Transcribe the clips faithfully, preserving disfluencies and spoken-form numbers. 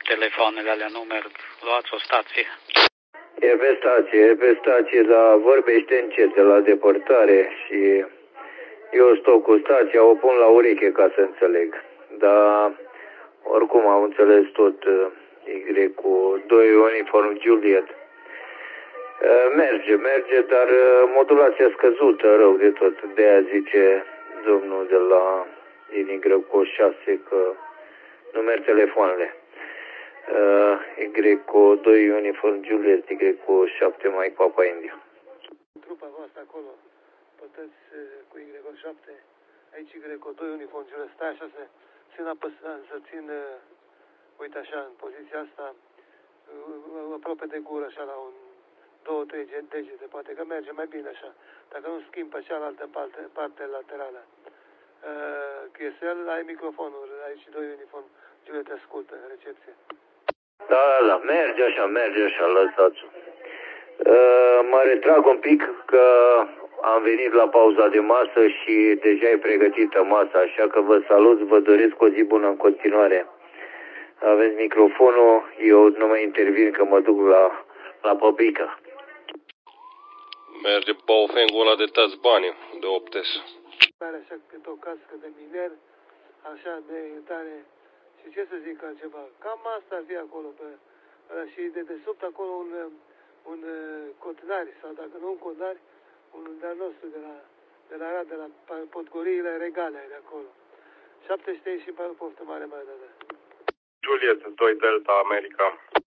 telefoanele alea nu merg. Luați o stație. E pe stație, e pe stație, dar vorbește încet de la depărtare și eu stau cu stația, o pun la ureche ca să înțeleg. Dar oricum am înțeles tot Y cu doi uniform Juliet. Merge, merge, dar modulația scăzută rău de tot. De aia zice domnul de la din Y cu șase că nu merg telefoanele. Y cu doi uniform Juliet, Y cu șapte Mike Papa India. Trupa voastră acolo, pătăți cu Y cu șapte, aici Y cu doi uniform Juliet, stai așa să, să, apăsă, să țin, uite așa, în poziția asta, aproape de gură, așa la un două, trei degete, poate că merge mai bine așa, dacă nu schimb pe cealaltă parte, parte laterală. Uh, Chiesel, ai microfonul, aici doi uniform, Juliet te ascultă, recepție. Da, da, da, merge așa, merge așa, lăsați-o. Uh, mă retrag un pic că am venit la pauza de masă și deja e pregătită masa, așa că vă salut, vă doresc o zi bună în continuare. Aveți microfonul, eu nu mai intervin că mă duc la, la păpică. Merge baufengul ăla de tați bani, de optes. Pare așa cât o cască de miner, așa de tare, și ce să zic altceva, cam asta ar fi acolo, pe, și de desubt acolo un, un cotnari, sau dacă nu un cotnari, un de-al nostru de la, de la, de la podgoriile regale de acolo. șapte sute și pe poftă mare, mai de Juliet, doi Delta, America.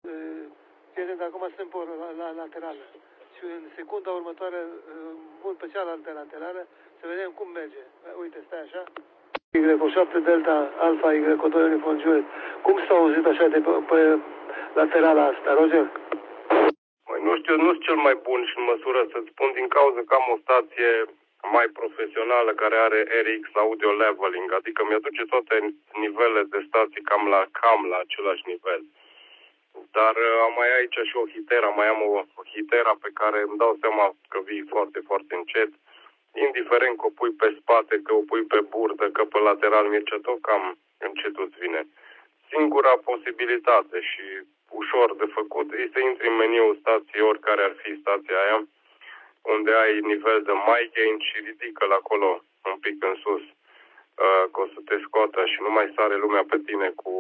Fii acum sunt pe la, la laterală. Și în secunda următoare, bun pe cealaltă laterală, să vedem cum merge. Uite, stai așa. Y cu șapte Delta, Alfa, Y cu doi uniform Juliet. Cum s-a auzit așa de pe, pe laterala asta, Roger? Măi, nu știu, nu sunt cel mai bun și în măsură să-ți spun din cauza că am o stație mai profesională care are R X Audio Leveling, adică mi-aduce toate nivelele de stații cam la, cam la același nivel. Dar am mai aici și o hitera, mai am o, o hitera pe care îmi dau seama că vii foarte, foarte încet. Indiferent că o pui pe spate, că o pui pe burtă, că pe lateral, Mircea, tot cam încet îți vine. Singura posibilitate și ușor de făcut e să intri în meniul stației, oricare ar fi stația aia, unde ai nivel de mic gain și ridică-l acolo un pic în sus, uh, că o să te scoată și nu mai sare lumea pe tine cu,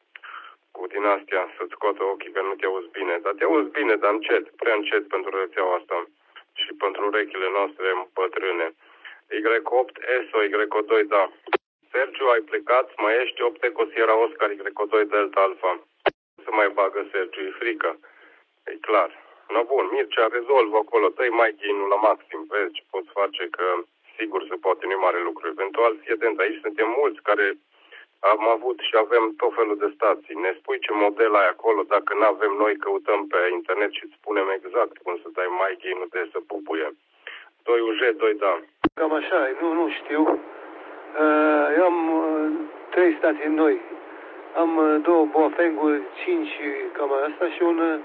cu din astea să-ți scoată ochii că nu te auzi bine. Dar te auzi bine, dar încet, prea încet pentru rețeaua asta și pentru urechile noastre bătrâne. Y opt S O, Y doi, da. Sergiu, ai plecat, mai ești opt Eco Sierra Oscar, Y doi Delta Alpha. Se mai bagă Sergiu, e frică. E clar. No, bun, Mircea, rezolvă acolo, dă-i mai gain-ul la maxim, vezi ce poți face, că sigur se poate, nu mare lucru. Eventual, fii atent, aici suntem mulți care am avut și avem tot felul de stații. Ne spui ce model ai acolo, dacă nu avem noi, căutăm pe internet și îți spunem exact cum să dai mai gain-ul de să pupuie. doi U J, doi da. Cam așa, nu, nu știu. Eu am trei stații noi. Am două boafenguri, cinci, cam asta, și un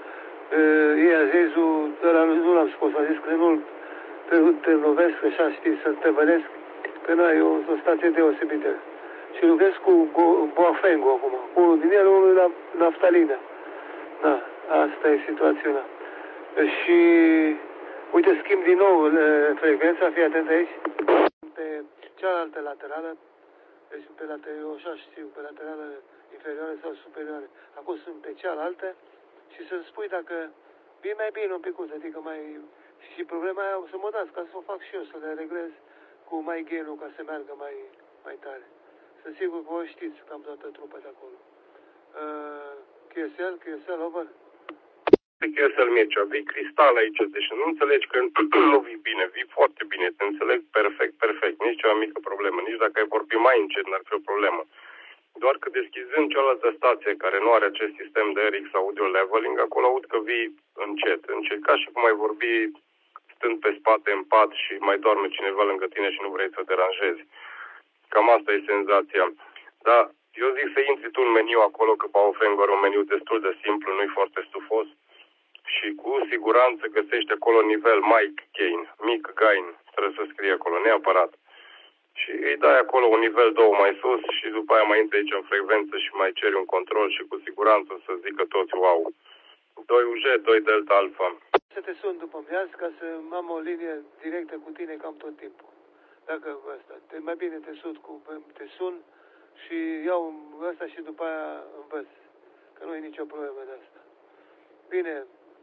E A Z-ul, ăla nu l-am scos, a zis că nu-l te lovesc, așa știi, să te vădesc, că n-ai o, o stație deosebită. Și lucrez cu boafengul acum, unul din ele, unul la naftalină. Da, asta e situația. Și, uite, schimb din nou frecvența, fii atent aici, pe cealaltă laterală, deci pe laterală, așa știu, pe laterală inferioară sau superioară. Acum sunt pe cealaltă și să-mi spui dacă vii mai bine un picuț, adică mai... Și problema aia o să mă dați, ca să o fac și eu, să le reglez cu mai gain-ul, ca să meargă mai, mai tare. Sunt sigur că voi știți cam toată trupa de acolo. Uh, Q S L, Q S L, over? Q S L, Mircea, vii cristal aici, deci nu înțelegi că nu vii bine, vii foarte bine, te înțeleg perfect, perfect, nici o mică problemă, nici dacă ai vorbi mai încet n-ar fi o problemă. Doar că deschizând cealaltă stație care nu are acest sistem de R X Audio Leveling, acolo aud că vii încet, încet, ca și cum ai vorbi stând pe spate în pat și mai doarme cineva lângă tine și nu vrei să deranjezi. Cam asta e senzația. Dar eu zic să intri tu în meniu acolo, că Baofeng are un meniu destul de simplu, nu-i foarte stufos și cu siguranță găsești acolo nivel mic gain, mic gain, trebuie să scrie acolo, neapărat. și îi dai acolo un nivel două mai sus și după aia mai intri aici în frecvență și mai ceri un control și cu siguranță o să zică toți wow. doi U J, doi Delta Alpha. Să te sun după miaz ca să am o linie directă cu tine cam tot timpul. Dacă ăsta, te, mai bine te sun, cu, te sun și iau ăsta și după aia învăț. Că nu e nicio problemă de asta. Bine,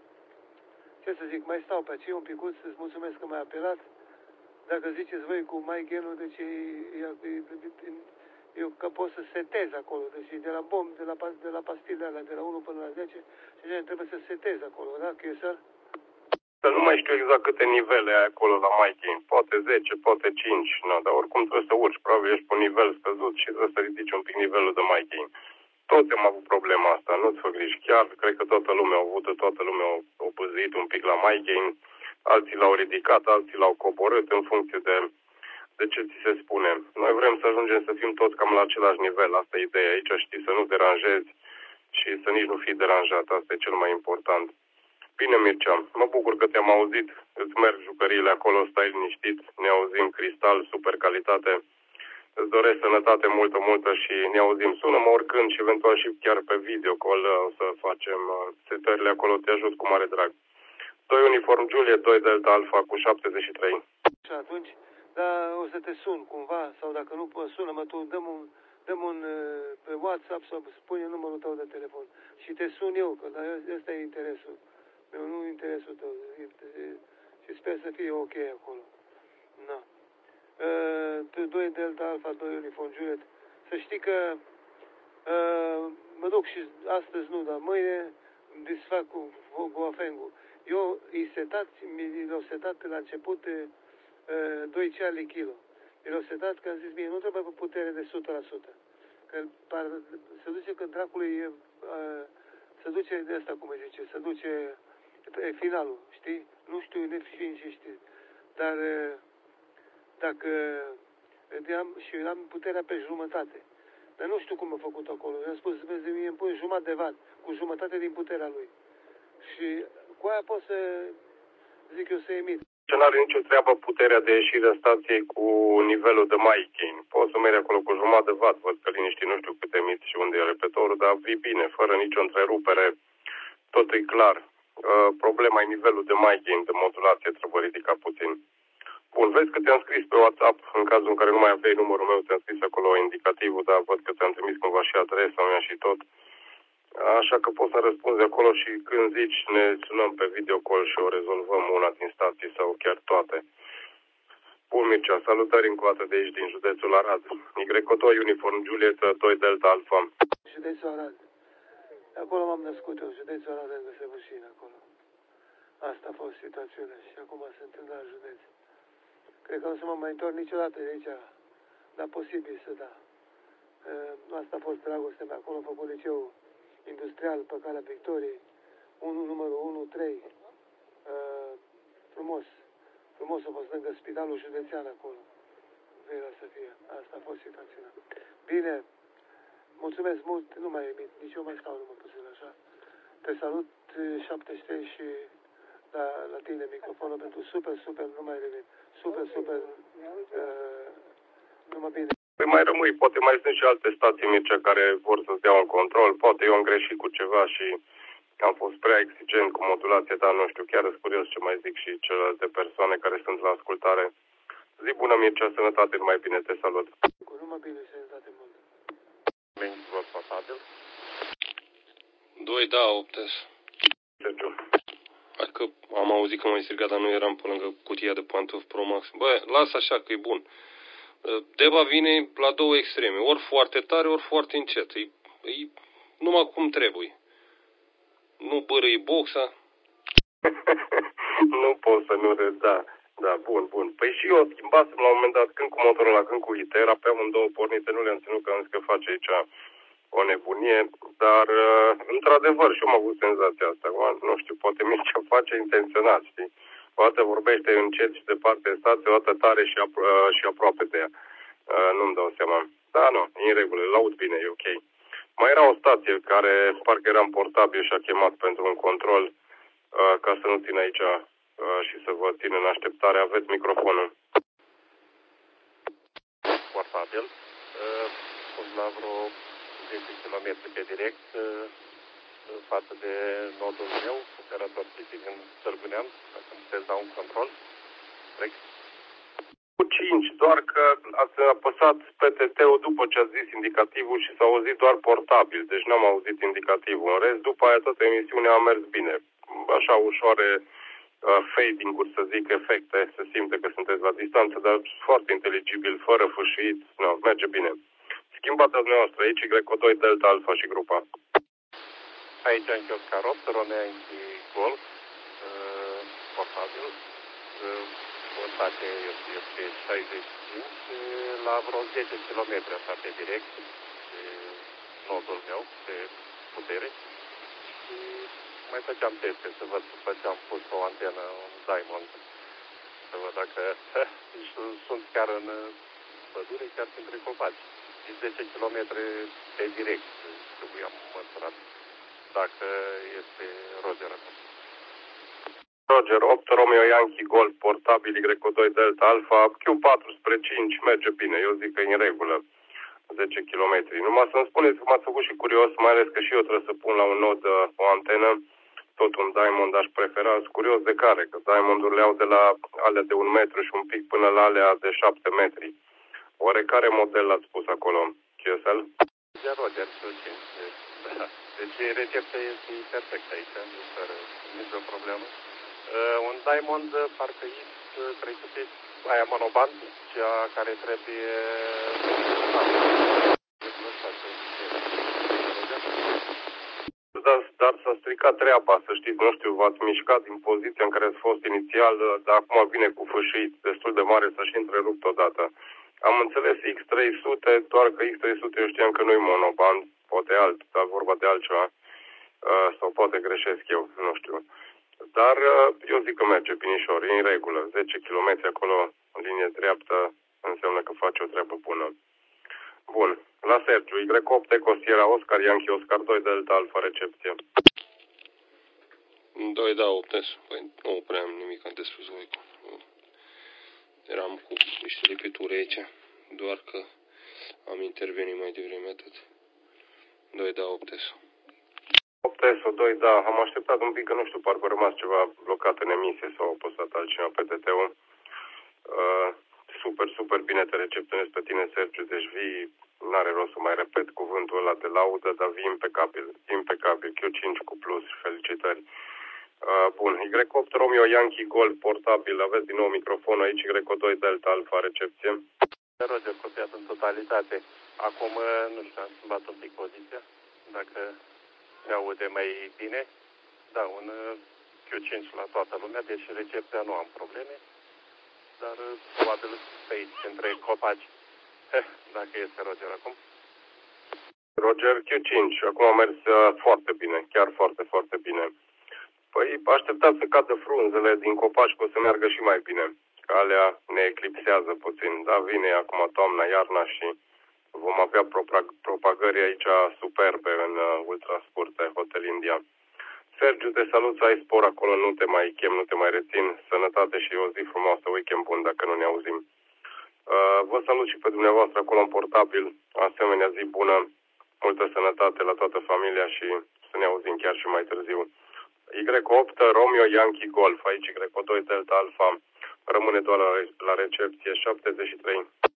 ce să zic, mai stau pe aici un picuț, îți mulțumesc că m-ai apelat. Dacă ziceți voi cu MyGain-ul, deci e, e, e, eu că pot să setez acolo, deci de la bomb, de la, de la pastile alea, de la unu până la zece, și trebuie să setez acolo, da, Q S R? Nu mai știu exact câte nivele ai acolo la MyGain, poate zece, poate cinci, no, dar oricum trebuie să urci, probabil ești pe un nivel scăzut și trebuie să ridici un pic nivelul de MyGain. Toți am avut problema asta, nu-ți fă griji, chiar cred că toată lumea a avut, toată lumea a păzit un pic la MyGain, alții l-au ridicat, alții l-au coborât în funcție de, de ce ți se spune. Noi vrem să ajungem să fim toți cam la același nivel, asta e ideea aici, știi, să nu deranjezi și să nici nu fii deranjat, asta e cel mai important. Bine, Mircea, mă bucur că te-am auzit, îți merg jucăriile acolo, stai liniștit, ne auzim, Cristal, super calitate. Îți doresc sănătate multă, multă și ne auzim. Sună-mă oricând și eventual și chiar pe video call o să facem setările acolo, te ajut cu mare drag. doi Uniform Juliet, doi Delta Alpha cu șaptezeci și trei. Și atunci, dar o să te sun cumva, sau dacă nu, sună-mă tu, dăm un, dăm un pe WhatsApp sau spune numărul tău de telefon. Și te sun eu, că ăsta e interesul meu, nu interesul tău. Și sper să fie ok acolo. Na. Uh, doi Delta Alpha, doi Uniform Juliet. Să știi că uh, mă duc și astăzi nu, dar mâine îmi disfac cu Boafengul. Eu i setat, mi l-au setat la început uh, doi Charlie Kilo. Mi l-au setat că am zis bine, nu trebuie pe putere de o sută la sută. Că par, se duce că dracului e, uh, se duce de asta, cum îi zice, se duce e finalul, știi? Nu știu nefiind ce știi, dar uh, dacă am, și am puterea pe jumătate. Dar nu știu cum a făcut acolo. Eu am spus, vezi, mie îmi pune jumătate de watt, cu jumătate din puterea lui. Și cu aia pot să, zic eu, să emit. Ce n-are nicio treabă puterea de ieșire a stației cu nivelul de MyGain. Poți să mergi acolo cu jumătate de watt, văd că liniști, nu știu cât emit și unde e repetorul, dar vii bine, fără nicio întrerupere, tot e clar. Uh, problema e nivelul de MyGain, de modulație, trebuie ridicat puțin. Bun, vezi că te-am scris pe WhatsApp, în cazul în care nu mai aveai numărul meu, te-am scris acolo indicativul, dar văd că ți-am trimis cumva și adresa mea și tot. Așa că poți să răspunzi acolo și când zici ne sunăm pe video call și o rezolvăm una din stații sau chiar toate. Bun, Mircea, salutări încă o dată de aici din județul Arad. Y doi Uniform Juliet, doi Delta Alpha. Județul Arad. Acolo m-am născut eu, județul Arad, lângă Săbușin, acolo. Asta a fost situația și acum sunt în alt județ. Cred că nu să mă mai întorc niciodată de aici, dar posibil să da. Uh, asta a fost dragostea mea. Acolo am făcut liceu industrial pe calea Victoriei, unu, numărul unu trei. Uh, frumos. Frumos a fost lângă spitalul județean acolo. Vera să fie. Asta a fost situația. Bine. Mulțumesc mult. Nu mai emit. Nici eu mai stau numai puțin așa. Te salut șaptezeci și trei și la, la tine microfonul pentru super, super, nu mai revin. Super, super, uh, numai bine. Păi mai rămâi, poate mai sunt și alte stații, Mircea, care vor să-ți dea un control. Poate eu am greșit cu ceva și am fost prea exigent cu modulație, dar nu știu, chiar sunt curios ce mai zic și celelalte persoane care sunt la ascultare. Zi bună, Mircea, sănătate, numai bine, te salut. Cu numai bine, sănătate mult. Bine, vă pasabil. doi, da, optes. Sergiu. Adică am auzit că m-ai strigat, dar nu eram pe lângă cutia de pantofi Pro Max. Bă, lasă așa că e bun. Deba vine la două extreme, ori foarte tare, ori foarte încet. E, e numai cum trebuie. Nu bărâi boxa. Nu pot să nu râd, da. Da, bun, bun. Păi și eu schimbasem la un moment dat, când cu motorul ăla, când cu Itera, pe amândouă pornite, nu le-am ținut, că am zis că face aici o nebunie, dar într-adevăr și eu am avut senzația asta. Nu știu, poate Mircea face intenționat, știi? O dată vorbește încet și departe în stație, o dată tare și, apro- și aproape de ea. Nu-mi dau seama. Da, nu, e în regulă, laud bine, e ok. Mai era o stație care parcă era în portabil și a chemat pentru un control ca să nu țin aici și să vă țin în așteptare. Aveți microfonul. portabil, sunt la vreo zece kilometri pe direct față de nodul meu, operator tipic în Târgu Neamț, dacă îmi puteți da un control. Trec. Cu cinci, doar că ați apăsat P T T-ul după ce ați zis indicativul și s-a auzit doar portabil, deci n-am auzit indicativul. În rest, după aia toată emisiunea a mers bine. Așa ușoare uh, fading-uri, să zic, efecte, se simte că sunteți la distanță, dar foarte inteligibil, fără fâșit, no, merge bine. Schimbați dumneavoastră aici, Y doi Delta Alpha și grupa. Aici în Oscar opt, Romeo Golf, uh, portabil, uh, voltaje este șaizeci și cinci, la vreo zece kilometri așa pe direct, de nodul meu, de putere. Și mai făceam teste să văd după ce am pus o antenă, un Diamond, să văd dacă sunt chiar în pădure, chiar printre copaci. zece kilometri pe direct, trebuie am măsurat, dacă este Roger acum. Roger, opt Romeo Yankee Golf, portabil Y doi Delta Alpha, Q patru spre cinci, merge bine, eu zic că e în regulă, zece kilometri. Numai să-mi spuneți că m-ați făcut și curios, mai ales că și eu trebuie să pun la un nod o antenă, tot un Diamond aș prefera, sunt curios de care, că Diamond-urile au de la alea de un metru și un pic până la alea de șapte metri. Oare care model l-ați pus acolo? Q S L? De Roger, cinci. Da. Deci recepția este perfectă aici, fără nicio problemă. Uh, un Diamond parcă X trei sute, aia monoband, cea care trebuie... Dar, dar s-a stricat treaba, să știți, nu știu, v-ați mișcat din poziția în care ați fost inițial, dar acum vine cu fâșit destul de mare, s-a și întrerupt odată. Am înțeles X trei sute, doar că X trei sute eu știam că nu-i monoband, poate alt, dar vorba de altceva, uh, sau poate greșesc eu, nu știu. Dar uh, eu zic că merge binișor, e în regulă, zece kilometri acolo în linie dreaptă înseamnă că face o treabă bună. Bun, la Sergiu, Y opt Eco Sierra Oscar Yankee Oscar doi Delta Alpha recepție. doi da opt, păi nu prea am nimic de spus voi. Eram cu niște lipituri aici, doar că am intervenit mai devreme atât. doi da opt S. opt S, doi da, am așteptat un pic că nu știu, parcă a rămas ceva blocat în emisie sau a postat altcineva P T T-ul. Uh, super, super bine te recepționez pe tine, Sergiu, deci vii, n-are rost să mai repet cuvântul ăla de laudă, dar vii impecabil, impecabil, Q cinci cu plus, felicitări. Uh, bun, Y opt Romeo Yankee Golf portabil, aveți din nou microfonul aici, Y doi Delta Alpha recepție. Roger, copiat în totalitate. Acum, nu știu, am schimbat un pic poziția, dacă se aude mai bine. Da, un Q cinci la toată lumea, deci recepția nu am probleme, dar probabil pe aici, între copaci, dacă este Roger acum. Roger, Q cinci, acum a mers foarte bine, chiar foarte, foarte bine. Păi așteptați să cadă frunzele din copaci, că o să meargă și mai bine. Că alea ne eclipsează puțin. Da, vine acum toamna, iarna și vom avea propagări aici superbe în uh, ultrascurte, Hotel India. Sergiu, te salut, să ai spor acolo, nu te mai chem, nu te mai rețin. Sănătate și o zi frumoasă, weekend bun dacă nu ne auzim. Uh, vă salut și pe dumneavoastră acolo în portabil. Asemenea zi bună, multă sănătate la toată familia și să ne auzim chiar și mai târziu. Y opt Romeo Yankee Golf, aici Y doi Delta Alpha, rămâne doar la, la recepție șaptezeci și trei.